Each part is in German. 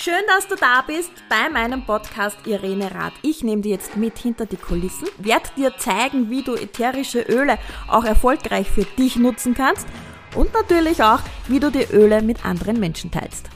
Schön, dass du da bist bei meinem Podcast Irene Rath. Ich nehme dir jetzt mit hinter die Kulissen, werde dir zeigen, wie du ätherische Öle auch erfolgreich für dich nutzen kannst und natürlich auch, wie du die Öle mit anderen Menschen teilst.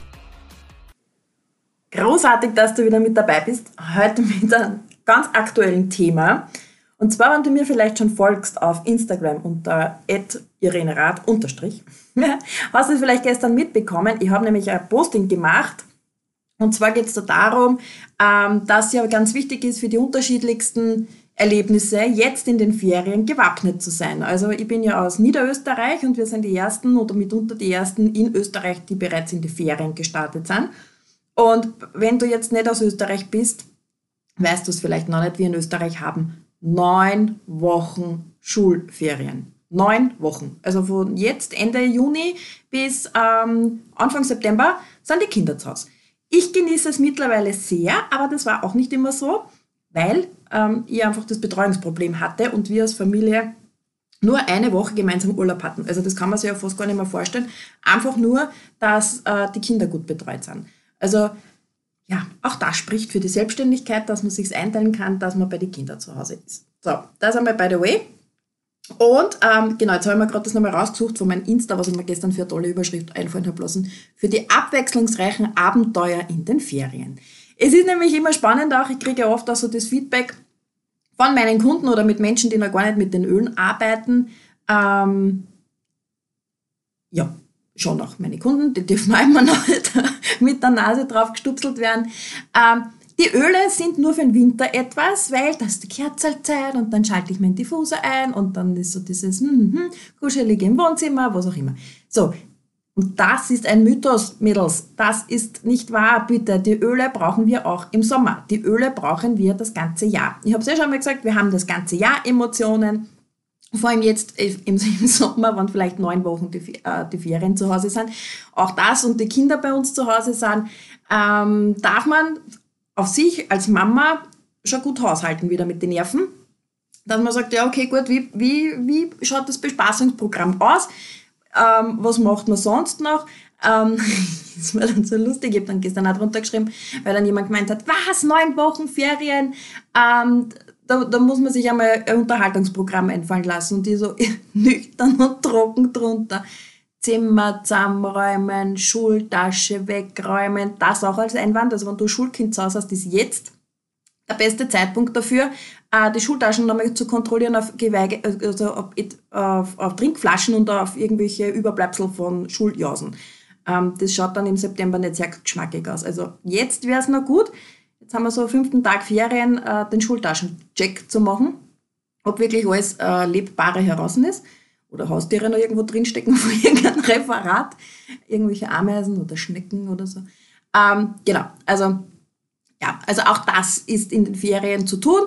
Großartig, dass du wieder mit dabei bist, heute mit einem ganz aktuellen Thema. Und zwar, wenn du mir vielleicht schon folgst auf Instagram unter @irenerath_, hast du es vielleicht gestern mitbekommen. Ich habe nämlich ein Posting gemacht. Und zwar geht es da darum, dass ja ganz wichtig ist für die unterschiedlichsten Erlebnisse, jetzt in den Ferien gewappnet zu sein. Also ich bin ja aus Niederösterreich und wir sind die Ersten oder mitunter die Ersten in Österreich, die bereits in die Ferien gestartet sind. Und wenn du jetzt nicht aus Österreich bist, weißt du es vielleicht noch nicht, wir in Österreich haben 9 Wochen Schulferien. 9 Wochen. Also von jetzt Ende Juni bis Anfang September sind die Kinder zu Hause. Ich genieße es mittlerweile sehr, aber das war auch nicht immer so, weil ich einfach das Betreuungsproblem hatte und wir als Familie nur eine Woche gemeinsam Urlaub hatten. Also das kann man sich ja fast gar nicht mehr vorstellen. Einfach nur, dass die Kinder gut betreut sind. Also ja, auch das spricht für die Selbstständigkeit, dass man sich einteilen kann, dass man bei den Kindern zu Hause ist. So, das einmal by the way. Und genau, jetzt habe ich mir gerade das nochmal rausgesucht von meinem Insta, was ich mir gestern für eine tolle Überschrift einfallen habe lassen, für die abwechslungsreichen Abenteuer in den Ferien. Es ist nämlich immer spannend auch, ich kriege oft auch so das Feedback von meinen Kunden oder mit Menschen, die noch gar nicht mit den Ölen arbeiten. Ja, schon auch meine Kunden, die dürfen einmal noch nicht mit der Nase drauf gestupselt werden. Die Öle sind nur für den Winter etwas, weil das ist die Kerzalzeit und dann schalte ich meinen Diffuser ein und dann ist so dieses kuschelige im Wohnzimmer, was auch immer. So, und das ist ein Mythos, Mädels. Das ist nicht wahr, bitte. Die Öle brauchen wir auch im Sommer. Die Öle brauchen wir das ganze Jahr. Ich habe es ja schon mal gesagt, wir haben das ganze Jahr Emotionen. Vor allem jetzt im Sommer, wenn vielleicht 9 Wochen die Ferien zu Hause sind. Auch das und die Kinder bei uns zu Hause sind, darf man auf sich als Mama schon gut haushalten wieder mit den Nerven. Dass man sagt, ja okay, gut, wie schaut das Bespaßungsprogramm aus? Was macht man sonst noch? Das war dann so lustig, ich habe dann gestern auch drunter geschrieben, weil dann jemand gemeint hat, was, 9 Wochen Ferien? Da muss man sich einmal ein Unterhaltungsprogramm einfallen lassen und die so nüchtern und trocken drunter. Zimmer zusammenräumen, Schultasche wegräumen, das auch als Einwand. Also wenn du ein Schulkind zu Hause hast, ist jetzt der beste Zeitpunkt dafür, die Schultaschen nochmal zu kontrollieren auf auf Trinkflaschen und auf irgendwelche Überbleibsel von Schuljausen. Das schaut dann im September nicht sehr geschmackig aus. Also jetzt wäre es noch gut, jetzt haben wir so am 5. Tag Ferien, den Schultaschencheck zu machen, ob wirklich alles Lebbare heraus ist. Oder Haustiere noch irgendwo drinstecken von irgendeinem Referat. Irgendwelche Ameisen oder Schnecken oder so. Genau, also auch das ist in den Ferien zu tun.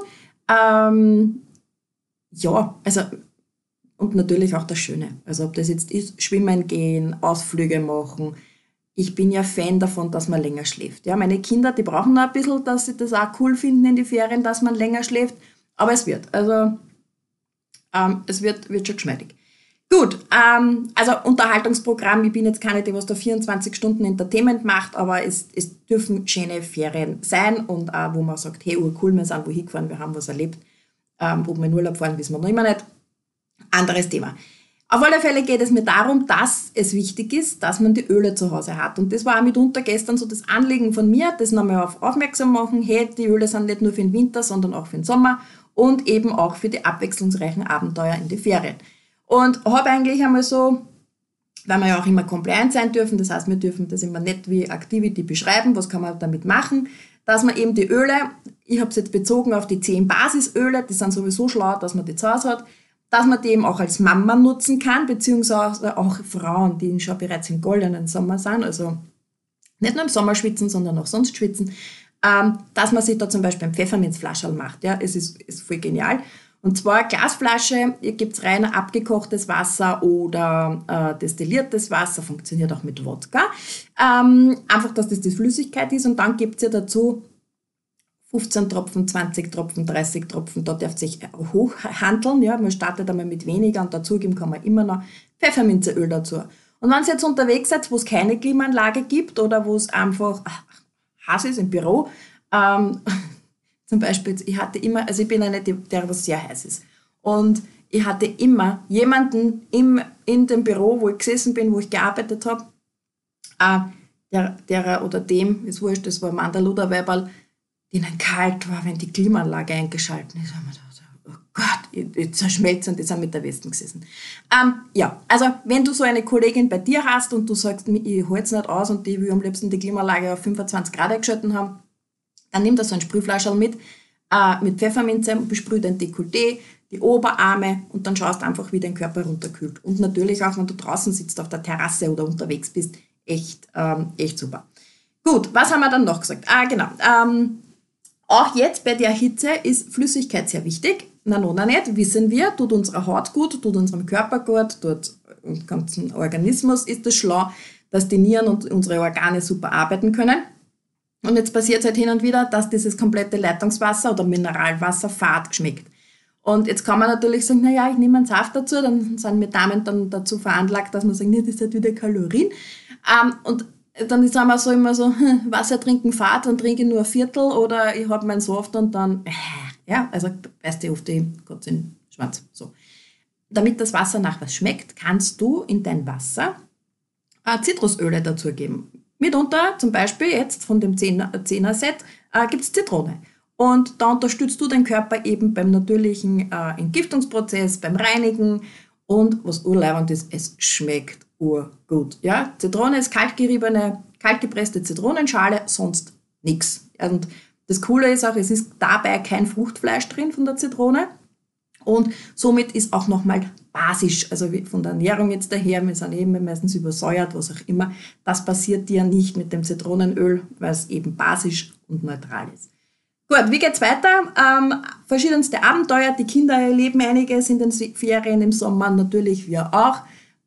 Ja, also und natürlich auch das Schöne. Also ob das jetzt ist, schwimmen gehen, Ausflüge machen. Ich bin ja Fan davon, dass man länger schläft. Ja, meine Kinder, die brauchen noch ein bisschen, dass sie das auch cool finden in die Ferien, dass man länger schläft. Aber es wird. Also es wird schon geschmeidig. Gut, also Unterhaltungsprogramm, ich bin jetzt keine, die was da 24 Stunden Entertainment macht, aber es dürfen schöne Ferien sein und auch, wo man sagt, hey, cool, wir sind wohin gefahren, wir haben was erlebt. Ob wir in Urlaub fahren, wissen wir noch immer nicht. Anderes Thema. Auf alle Fälle geht es mir darum, dass es wichtig ist, dass man die Öle zu Hause hat. Und das war auch mitunter gestern so das Anliegen von mir, das nochmal aufmerksam machen, hey, die Öle sind nicht nur für den Winter, sondern auch für den Sommer und eben auch für die abwechslungsreichen Abenteuer in die Ferien. Und habe eigentlich einmal so, weil wir ja auch immer compliant sein dürfen, das heißt, wir dürfen das immer nicht wie Activity beschreiben, was kann man damit machen, dass man eben die Öle, ich habe es jetzt bezogen auf die 10 Basisöle, die sind sowieso schlau, dass man die zu Hause hat, dass man die eben auch als Mama nutzen kann, beziehungsweise auch Frauen, die schon bereits im goldenen Sommer sind, also nicht nur im Sommer schwitzen, sondern auch sonst schwitzen, dass man sich da zum Beispiel ein Pfefferminzflascherl macht. Ja, es ist voll genial. Und zwar Glasflasche, hier gibt es rein abgekochtes Wasser oder destilliertes Wasser, funktioniert auch mit Wodka. Einfach, dass das die Flüssigkeit ist und dann gibt es ja dazu 15 Tropfen, 20 Tropfen, 30 Tropfen, da darf sich hochhandeln. Ja, man startet einmal mit weniger und dazugeben kann man immer noch Pfefferminzöl dazu. Und wenn ihr jetzt unterwegs seid, wo es keine Klimaanlage gibt oder wo es einfach heiß ist im Büro. Zum Beispiel, ich hatte immer, also ich bin eine, der was sehr heiß ist. Und ich hatte immer jemanden in dem Büro, wo ich gesessen bin, wo ich gearbeitet habe, der oder dem, ist wurscht, das war Mandel oder Weiberl, denen kalt war, wenn die Klimaanlage eingeschaltet ist. Oh Gott, jetzt zerschmelzt und die sind mit der Westen gesessen. Also wenn du so eine Kollegin bei dir hast und du sagst, ich halte es nicht aus und die will am liebsten die Klimaanlage auf 25 Grad eingeschalten haben, dann nimm da so ein Sprühflascherl mit Pfefferminze und besprüh dein Dekolleté, die Oberarme und dann schaust einfach, wie dein Körper runterkühlt. Und natürlich auch, wenn du draußen sitzt auf der Terrasse oder unterwegs bist, echt super. Gut, was haben wir dann noch gesagt? Genau. Auch jetzt bei der Hitze ist Flüssigkeit sehr wichtig. Na, nicht, wissen wir, tut unserer Haut gut, tut unserem Körper gut, tut dem ganzen Organismus ist es schlau, dass die Nieren und unsere Organe super arbeiten können. Und jetzt passiert es halt hin und wieder, dass dieses komplette Leitungswasser oder Mineralwasser fad schmeckt. Und jetzt kann man natürlich sagen, naja, ich nehme einen Saft dazu, dann sind wir Damen dann dazu veranlagt, dass man sagt, nee, das ist halt wieder Kalorien. Und dann sind wir so immer so, Wasser trinken fad, dann trinke ich nur ein Viertel oder ich habe meinen Saft und dann, also weißt du, oft Gott in Schwanz. So. Damit das Wasser nach was schmeckt, kannst du in dein Wasser Zitrusöle dazugeben. Mitunter, zum Beispiel jetzt von dem 10er-Set, gibt es Zitrone. Und da unterstützt du den Körper eben beim natürlichen Entgiftungsprozess, beim Reinigen und was urleibend ist, es schmeckt urgut. Ja? Zitrone ist kaltgepresste Zitronenschale, sonst nichts. Und das Coole ist auch, es ist dabei kein Fruchtfleisch drin von der Zitrone und somit ist auch nochmal basisch, also von der Ernährung jetzt daher, wir sind eben meistens übersäuert, was auch immer, das passiert dir nicht mit dem Zitronenöl, weil es eben basisch und neutral ist. Gut, wie geht's weiter? Verschiedenste Abenteuer, die Kinder erleben einiges in den Ferien im Sommer, natürlich wir auch.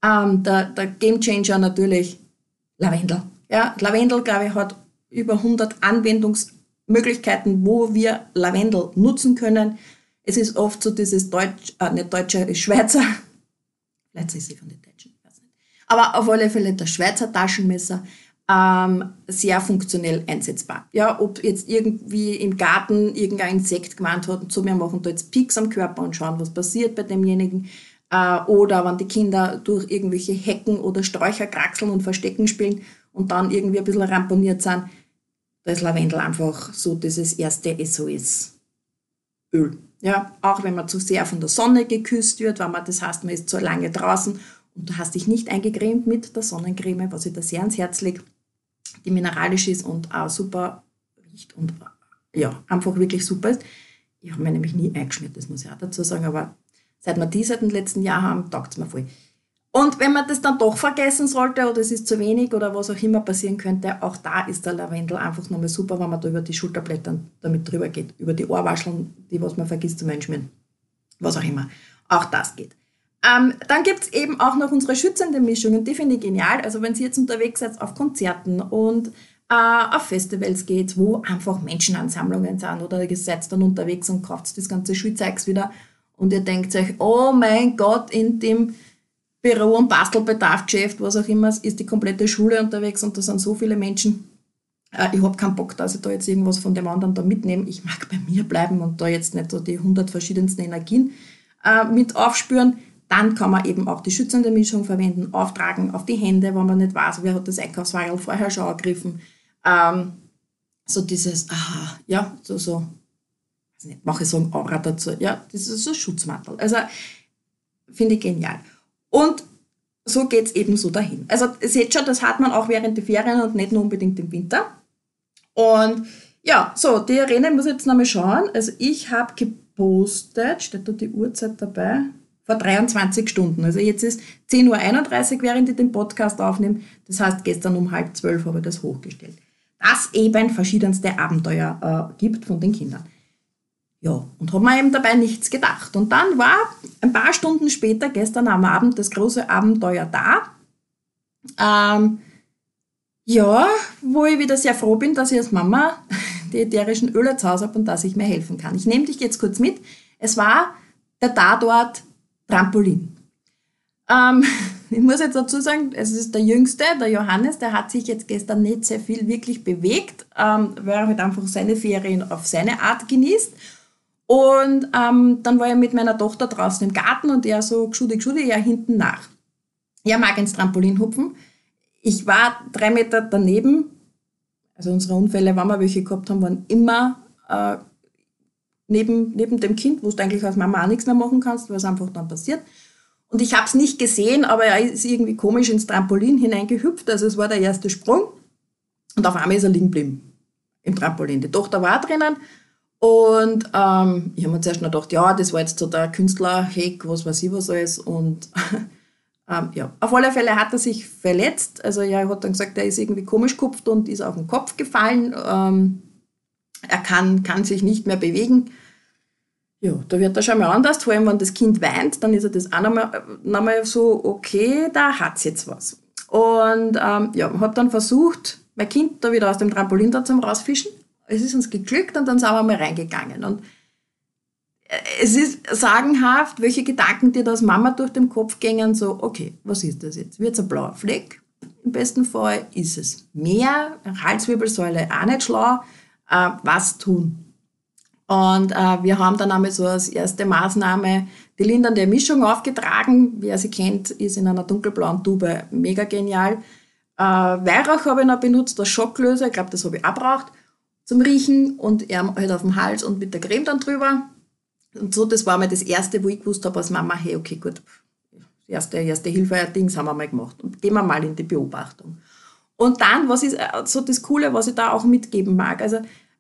Der Gamechanger natürlich Lavendel. Ja, Lavendel, glaube ich, hat über 100 Anwendungsmöglichkeiten, wo wir Lavendel nutzen können. Es ist oft so dieses Schweizer, vielleicht ist sie von den Deutschen, ich weiß nicht. Aber auf alle Fälle das Schweizer Taschenmesser, sehr funktionell einsetzbar. Ja, ob jetzt irgendwie im Garten irgendein Insekt gemeint hat und so, wir machen da jetzt Pieks am Körper und schauen, was passiert bei demjenigen. Oder wenn die Kinder durch irgendwelche Hecken oder Sträucher kraxeln und Verstecken spielen und dann irgendwie ein bisschen ramponiert sind, da ist Lavendel einfach so dieses erste SOS-Öl. Ja, auch wenn man zu sehr von der Sonne geküsst wird, wenn man das heißt, man ist zu lange draußen und du hast dich nicht eingecremt mit der Sonnencreme, was ich da sehr ans Herz lege, die mineralisch ist und auch super riecht und ja, einfach wirklich super ist. Ich habe mir nämlich nie eingeschmiert, das muss ich auch dazu sagen, aber seit wir die seit dem letzten Jahr haben, taugt es mir voll. Und wenn man das dann doch vergessen sollte oder es ist zu wenig oder was auch immer passieren könnte, auch da ist der Lavendel einfach nochmal super, wenn man da über die Schulterblätter damit drüber geht, über die Ohrwascheln, die was man vergisst zu einschmieren, was auch immer. Auch das geht. Dann gibt es eben auch noch unsere schützende Mischungen, die finde ich genial. Also wenn ihr jetzt unterwegs seid auf Konzerten und auf Festivals geht, wo einfach Menschenansammlungen sind oder ihr seid dann unterwegs und kauft das ganze Schulzeugs wieder und ihr denkt euch, oh mein Gott, in dem Büro- und Bastelbedarfsgeschäft, was auch immer, ist die komplette Schule unterwegs und da sind so viele Menschen. Ich habe keinen Bock, dass ich da jetzt irgendwas von dem anderen da mitnehme. Ich mag bei mir bleiben und da jetzt nicht so die 100 verschiedensten Energien mit aufspüren. Dann kann man eben auch die schützende Mischung verwenden, auftragen auf die Hände, wenn man nicht weiß, wer hat das Einkaufswagen vorher schon angegriffen. So dieses, mache ich so ein Aura dazu. Ja, das ist so ein Schutzmantel. Also finde ich genial. Und so geht es eben so dahin. Also ihr seht schon, das hat man auch während der Ferien und nicht nur unbedingt im Winter. Und ja, so, die Irene muss jetzt nochmal schauen. Also ich habe gepostet, steht da die Uhrzeit dabei, vor 23 Stunden. Also jetzt ist 10:31 Uhr, während ich den Podcast aufnehme. Das heißt, gestern um 11:30 habe ich das hochgestellt. Dass eben verschiedenste Abenteuer gibt von den Kindern. Ja, und habe mir eben dabei nichts gedacht. Und dann war ein paar Stunden später, gestern am Abend, das große Abenteuer da. Wo ich wieder sehr froh bin, dass ich als Mama die ätherischen Öle zu Hause habe und dass ich mir helfen kann. Ich nehme dich jetzt kurz mit. Es war der Tatort Trampolin. ich muss jetzt dazu sagen, es ist der Jüngste, der Johannes, der hat sich jetzt gestern nicht sehr viel wirklich bewegt, weil er halt einfach seine Ferien auf seine Art genießt. Und dann war ich mit meiner Tochter draußen im Garten und er so geschudi, ja hinten nach. Er mag ins Trampolin hupfen. Ich war 3 Meter daneben. Also unsere Unfälle, wenn wir welche gehabt haben, waren immer neben dem Kind, wo du eigentlich als Mama auch nichts mehr machen kannst, was einfach dann passiert. Und ich habe es nicht gesehen, aber er ist irgendwie komisch ins Trampolin hineingehüpft. Also es war der erste Sprung. Und auf einmal ist er liegen geblieben im Trampolin. Die Tochter war drinnen. Und ich habe mir zuerst noch gedacht, ja, das war jetzt so der Künstler-Hack, was weiß ich was alles. Und ja, auf alle Fälle hat er sich verletzt. Also er hat dann gesagt, er ist irgendwie komisch gehupft und ist auf den Kopf gefallen. Er kann sich nicht mehr bewegen. Ja, da wird er schon mal anders, vor allem wenn das Kind weint, dann ist er das auch nochmal so, okay, da hat's jetzt was. Und ja, habe dann versucht, mein Kind da wieder aus dem Trampolin da zum rausfischen. Es ist uns geglückt und dann sind wir mal reingegangen. Und es ist sagenhaft, welche Gedanken dir da als Mama durch den Kopf gingen, so, okay, was ist das jetzt? Wird es ein blauer Fleck? Im besten Fall ist es mehr, Halswirbelsäule auch nicht schlau, was tun? Und wir haben dann einmal so als erste Maßnahme die lindernde Mischung aufgetragen. Wer sie kennt, ist in einer dunkelblauen Tube mega genial. Weihrauch habe ich noch benutzt, das Schocklöser, ich glaube, das habe ich auch gebraucht, zum Riechen und er halt auf dem Hals und mit der Creme dann drüber. Und so, das war mal das Erste, wo ich gewusst habe als Mama, hey, okay, gut, erste Hilfe-Dings haben wir mal gemacht. Und gehen wir mal in die Beobachtung. Und dann, was ist so das Coole, was ich da auch mitgeben mag? Also,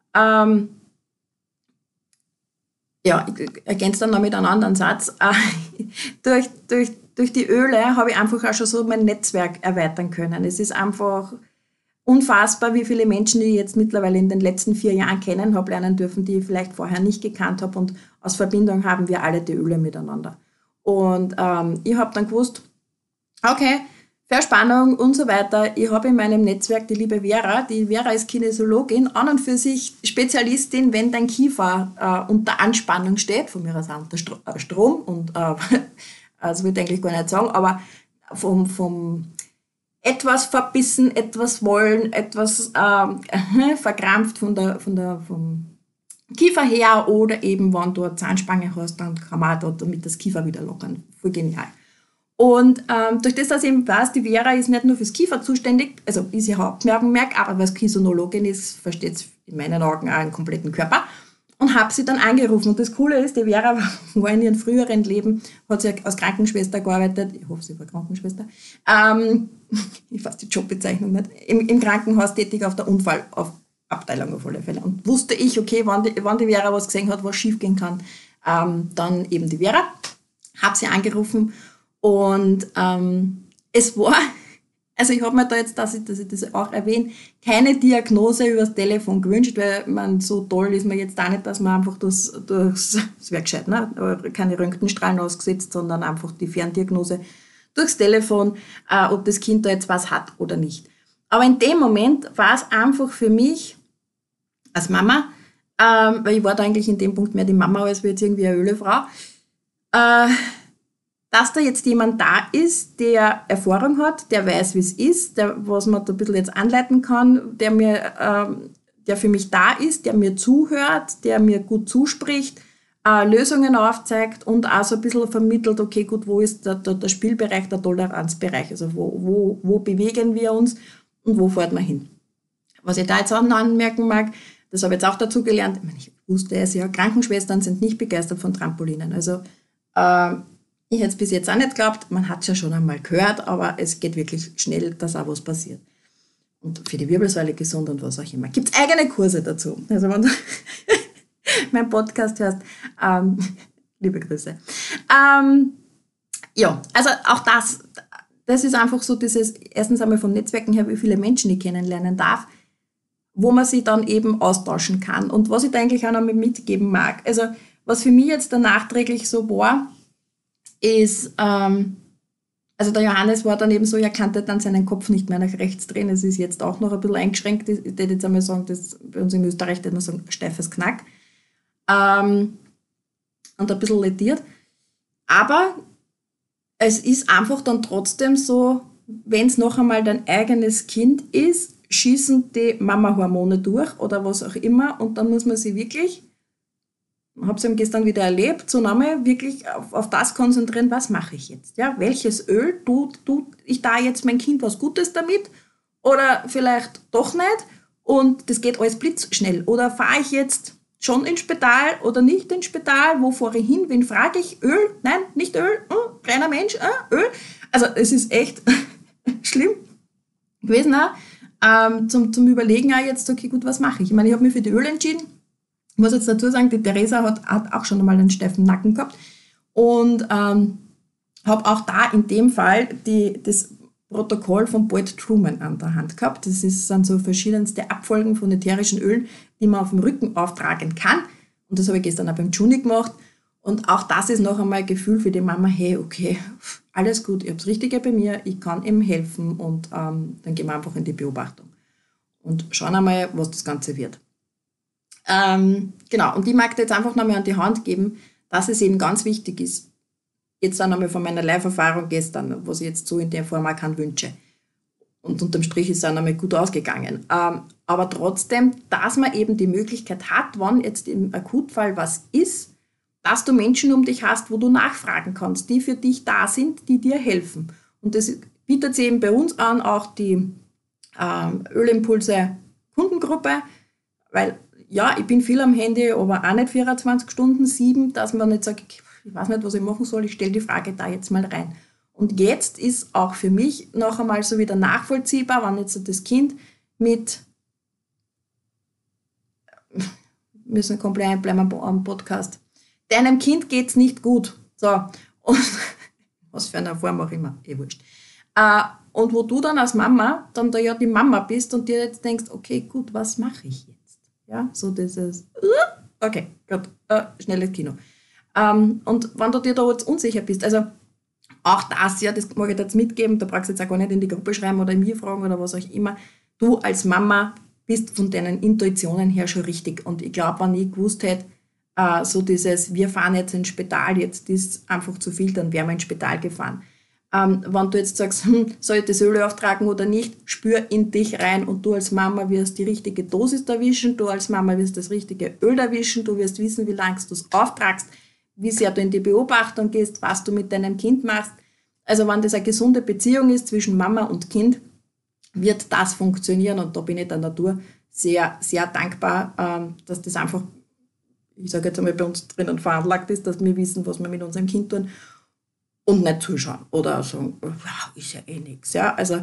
ja, ich ergänze dann noch mit einem anderen Satz. Durch die Öle habe ich einfach auch schon so mein Netzwerk erweitern können. Es ist einfach unfassbar, wie viele Menschen ich jetzt mittlerweile in den letzten 4 Jahren kennen habe lernen dürfen, die ich vielleicht vorher nicht gekannt habe. Und aus Verbindung haben wir alle die Öle miteinander. Und ich habe dann gewusst, okay, Verspannung und so weiter. Ich habe in meinem Netzwerk die liebe Vera. Die Vera ist Kinesiologin, an und für sich Spezialistin, wenn dein Kiefer unter Anspannung steht, von mir aus auch unter Strom. Und das will ich eigentlich gar nicht sagen, aber vom etwas verbissen, etwas wollen, etwas verkrampft vom Kiefer her oder eben, wenn du eine Zahnspange hast, dann kann man da damit das Kiefer wieder lockern. Voll genial. Und durch das, dass ich eben weiß, die Vera ist nicht nur fürs Kiefer zuständig, also ist ihr Hauptmerk, aber als Kisonologin ist, versteht es in meinen Augen auch einen kompletten Körper. Und habe sie dann angerufen. Und das Coole ist, die Vera war in ihrem früheren Leben, hat sie als Krankenschwester gearbeitet. Ich hoffe, sie war Krankenschwester. Ich weiß die Jobbezeichnung nicht. Im Krankenhaus tätig auf der Unfallabteilung auf alle Fälle. Und wusste ich, okay, wann die Vera was gesehen hat, was schief gehen kann, dann eben die Vera. Habe sie angerufen und es war, also ich habe mir da jetzt, dass ich das auch erwähne, keine Diagnose übers Telefon gewünscht, weil man so toll ist man jetzt auch nicht, dass man einfach das wäre gescheit, ne? Keine Röntgenstrahlen ausgesetzt, sondern einfach die Ferndiagnose durchs Telefon, ob das Kind da jetzt was hat oder nicht. Aber in dem Moment war es einfach für mich als Mama, weil ich war da eigentlich in dem Punkt mehr die Mama als jetzt irgendwie eine Ölefrau, dass da jetzt jemand da ist, der Erfahrung hat, der weiß, wie es ist, was man da ein bisschen jetzt anleiten kann, der für mich da ist, der mir zuhört, der mir gut zuspricht, Lösungen aufzeigt und auch so ein bisschen vermittelt, okay, gut, wo ist der Spielbereich, der Toleranzbereich, also wo bewegen wir uns und wo fährt man hin. Was ich da jetzt auch noch anmerken mag, das habe ich jetzt auch dazu gelernt, ich wusste es ja, Krankenschwestern sind nicht begeistert von Trampolinen, also ich hätte es bis jetzt auch nicht geglaubt, man hat es ja schon einmal gehört, aber es geht wirklich schnell, dass auch was passiert. Und für die Wirbelsäule gesund und was auch immer. Gibt es eigene Kurse dazu. Also wenn du meinen Podcast hörst, liebe Grüße. Ja, also auch das ist einfach so dieses, erstens einmal vom Netzwerken her, wie viele Menschen ich kennenlernen darf, wo man sich dann eben austauschen kann. Und was ich da eigentlich auch noch mitgeben mag, also was für mich jetzt da nachträglich so war, ist, also der Johannes war dann eben so, er konnte dann seinen Kopf nicht mehr nach rechts drehen. Es ist jetzt auch noch ein bisschen eingeschränkt. Ich würde jetzt einmal sagen, das bei uns in Österreich würde man sagen, steifes Knack. Und ein bisschen lediert. Aber es ist einfach dann trotzdem so, wenn es noch einmal dein eigenes Kind ist, schießen die Mama-Hormone durch oder was auch immer und dann muss man sich wirklich, ich habe es eben gestern wieder erlebt, so nochmal wirklich auf das konzentrieren, was mache ich jetzt? Ja, welches Öl tut ich da jetzt mein Kind was Gutes damit oder vielleicht doch nicht und das geht alles blitzschnell oder fahre ich jetzt schon ins Spital oder nicht ins Spital, wo fahre ich hin, wen frage ich, Öl, nein, nicht Öl, kleiner Mensch, Öl, also es ist echt schlimm gewesen auch, zum Überlegen auch jetzt, okay gut, was mache ich? Ich meine, ich habe mich für die Öl entschieden. Ich muss jetzt dazu sagen, die Theresa hat auch schon einmal einen steifen Nacken gehabt und habe auch da in dem Fall das Protokoll von Boyd Truman an der Hand gehabt. Das sind so verschiedenste Abfolgen von ätherischen Ölen, die man auf dem Rücken auftragen kann. Und das habe ich gestern auch beim Juni gemacht. Und auch das ist noch einmal ein Gefühl für die Mama, hey, okay, alles gut, ich habe das Richtige bei mir, ich kann ihm helfen und dann gehen wir einfach in die Beobachtung und schauen einmal, was das Ganze wird. Genau, und ich mag dir jetzt einfach nochmal an die Hand geben, dass es eben ganz wichtig ist, jetzt dann einmal von meiner Live-Erfahrung gestern, was ich jetzt so in der Form auch kann wünsche. Und unterm Strich ist es auch einmal gut ausgegangen. Aber trotzdem, dass man eben die Möglichkeit hat, wenn jetzt im Akutfall was ist, dass du Menschen um dich hast, wo du nachfragen kannst, die für dich da sind, die dir helfen. Und das bietet sich eben bei uns an, auch die Ölimpulse Kundengruppe, weil ja, ich bin viel am Handy, aber auch nicht 24 Stunden, 7, dass man nicht sagt, ich weiß nicht, was ich machen soll, ich stelle die Frage da jetzt mal rein. Und jetzt ist auch für mich noch einmal so wieder nachvollziehbar, wenn jetzt das Kind mit, wir müssen komplett bleiben am Podcast, deinem Kind geht's nicht gut. So, und was für eine Form auch immer, wurscht. Und wo du dann als Mama dann da ja die Mama bist und dir jetzt denkst, okay, gut, was mache ich jetzt? Ja, so dieses, okay, gut, schnelles Kino. Und wenn du dir da jetzt unsicher bist, also auch das, ja, das mag ich dir jetzt mitgeben, da brauchst du jetzt auch gar nicht in die Gruppe schreiben oder mir fragen oder was auch immer. Du als Mama bist von deinen Intuitionen her schon richtig. Und ich glaube, wenn ich gewusst hätte, so dieses, wir fahren jetzt ins Spital, jetzt ist einfach zu viel, dann wären wir ins Spital gefahren. Wenn du jetzt sagst, soll ich das Öl auftragen oder nicht, spür in dich rein und du als Mama wirst die richtige Dosis erwischen, du als Mama wirst das richtige Öl erwischen, du wirst wissen, wie lange du es auftragst, wie sehr du in die Beobachtung gehst, was du mit deinem Kind machst. Also wenn das eine gesunde Beziehung ist zwischen Mama und Kind, wird das funktionieren und da bin ich der Natur sehr, sehr dankbar, dass das einfach, ich sage jetzt einmal, bei uns drinnen veranlagt ist, dass wir wissen, was wir mit unserem Kind tun und nicht zuschauen oder sagen, wow, ist ja eh nichts. Ja? Also,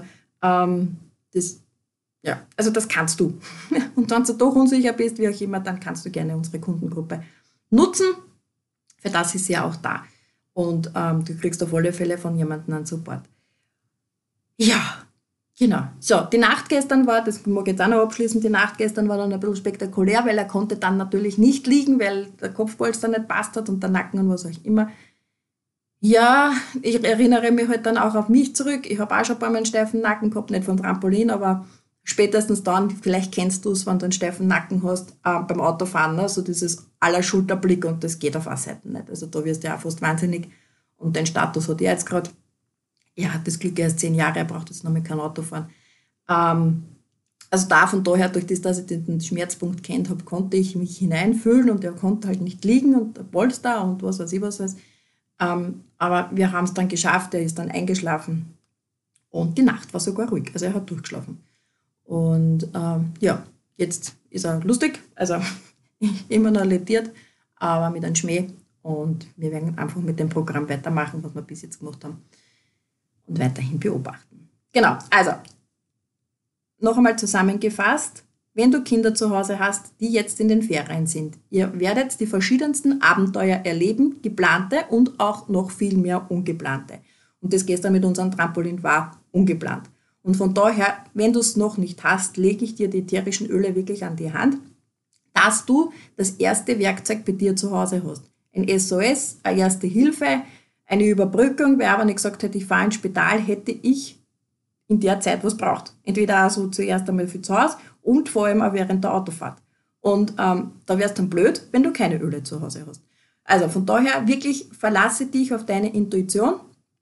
das kannst du. Und wenn du doch unsicher bist, wie auch immer, dann kannst du gerne unsere Kundengruppe nutzen. Für das ist sie ja auch da. Und du kriegst auf alle Fälle von jemandem einen Support. Ja, genau. So, die Nacht gestern war, das mag ich jetzt auch noch abschließen, die Nacht gestern war dann ein bisschen spektakulär, weil er konnte dann natürlich nicht liegen, weil der Kopfpolster nicht passt hat und der Nacken und was auch immer. Ja, ich erinnere mich halt dann auch auf mich zurück. Ich habe auch schon ein paar Mal einen steifen Nacken gehabt, nicht vom Trampolin, aber spätestens dann, vielleicht kennst du es, wenn du einen steifen Nacken hast, beim Autofahren, ne? So dieses aller Schulterblick und das geht auf eine Seite nicht. Also da wirst du ja auch fast wahnsinnig und den Status hat er jetzt gerade. Er hat das Glück, er ist 10 Jahre, er braucht jetzt noch mal kein Auto fahren. Also da von daher, durch das, dass ich den Schmerzpunkt kennt habe, konnte ich mich hineinfühlen und er konnte halt nicht liegen und der Polster und was weiß ich was weiß. Aber wir haben es dann geschafft, er ist dann eingeschlafen und die Nacht war sogar ruhig, also er hat durchgeschlafen. Und jetzt ist er lustig, also immer noch lediert, aber mit einem Schmäh und wir werden einfach mit dem Programm weitermachen, was wir bis jetzt gemacht haben und weiterhin beobachten. Genau, also noch einmal zusammengefasst, wenn du Kinder zu Hause hast, die jetzt in den Ferien sind, ihr werdet die verschiedensten Abenteuer erleben, geplante und auch noch viel mehr ungeplante. Und das gestern mit unserem Trampolin war ungeplant. Und von daher, wenn du es noch nicht hast, lege ich dir die ätherischen Öle wirklich an die Hand, dass du das erste Werkzeug bei dir zu Hause hast. Ein SOS, eine erste Hilfe, eine Überbrückung, weil wenn ich gesagt hätte, ich fahre ins Spital, hätte ich in der Zeit was braucht. Entweder also zuerst einmal für zu Hause und vor allem auch während der Autofahrt. Und da wär's dann blöd, wenn du keine Öle zu Hause hast. Also von daher wirklich verlasse dich auf deine Intuition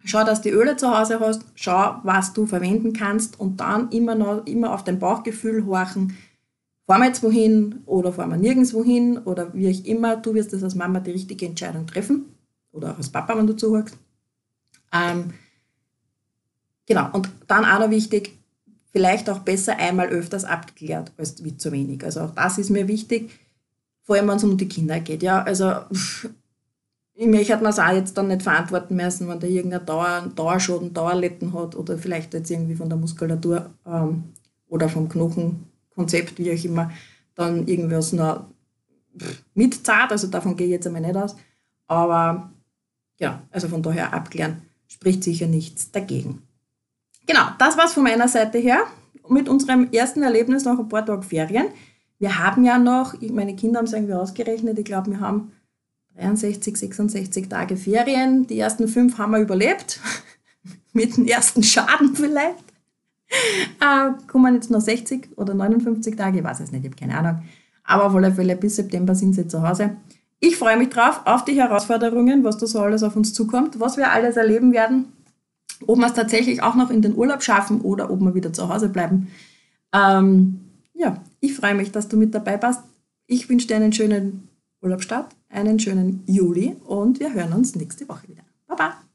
Schau, dass du die Öle zu Hause hast, schau, was du verwenden kannst und dann immer auf dein Bauchgefühl horchen. Fahren wir jetzt wohin oder fahren wir nirgends wohin oder wie auch immer, du wirst das als Mama die richtige Entscheidung treffen oder auch als Papa, wenn du zuhörst. Genau, und dann auch noch wichtig, vielleicht auch besser einmal öfters abgeklärt als wie zu wenig. Also auch das ist mir wichtig, vor allem wenn es um die Kinder geht. Ja, also ich hätte mir es auch jetzt dann nicht verantworten müssen, wenn der irgendein Dauerschaden, Dauerletten hat oder vielleicht jetzt irgendwie von der Muskulatur oder vom Knochenkonzept, wie auch immer, dann irgendwas noch mitzahlt. Also davon gehe ich jetzt einmal nicht aus. Aber ja, also von daher abklären spricht sicher nichts dagegen. Genau, das war's von meiner Seite her mit unserem ersten Erlebnis nach ein paar Tagen Ferien. Wir haben ja noch, meine Kinder haben es irgendwie ausgerechnet, ich glaube, wir haben 63, 66 Tage Ferien. Die ersten 5 haben wir überlebt, mit dem ersten Schaden vielleicht. Kommen jetzt noch 60 oder 59 Tage, ich weiß es nicht, ich habe keine Ahnung. Aber auf alle Fälle bis September sind sie zu Hause. Ich freue mich drauf, auf die Herausforderungen, was da so alles auf uns zukommt, was wir alles erleben werden. Ob wir es tatsächlich auch noch in den Urlaub schaffen oder ob wir wieder zu Hause bleiben. Ja, ich freue mich, dass du mit dabei warst. Ich wünsche dir einen schönen Urlaubsstart, einen schönen Juli und wir hören uns nächste Woche wieder. Baba!